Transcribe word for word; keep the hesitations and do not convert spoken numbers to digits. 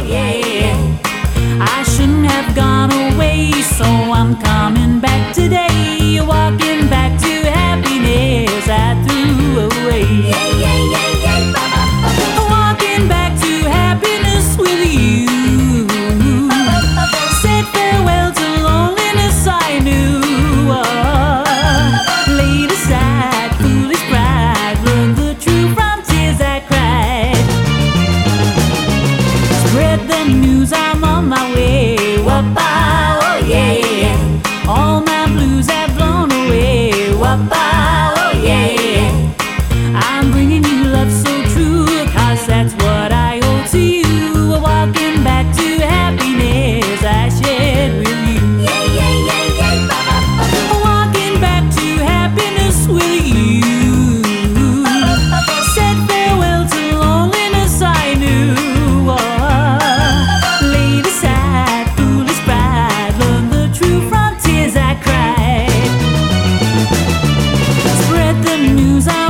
yeah. I shouldn't have gone away, so I'm coming back today. Walking back to happiness I threw away. Yeah, yeah, yeah, yeah. Ba, ba, ba, ba. Walking back to happiness with you. Said farewell to loneliness I knew. Oh, laid aside foolish pride, learned the truth from tears I cried. Spread the news, I'm on my way. Whoop-a, oh yeah. All my blues have blown away. Whoop-a, oh yeah. I'm bringing you love so true, 'cause that's what I owe to you. Walking back to happiness I shared with you. Yeah, yeah, yeah, yeah. Ba, ba, ba, ba. Walking back to happiness with you. Said farewell to loneliness I knew. Oh, laid aside foolish pride, learned the truth from tears I cried. Spread the news.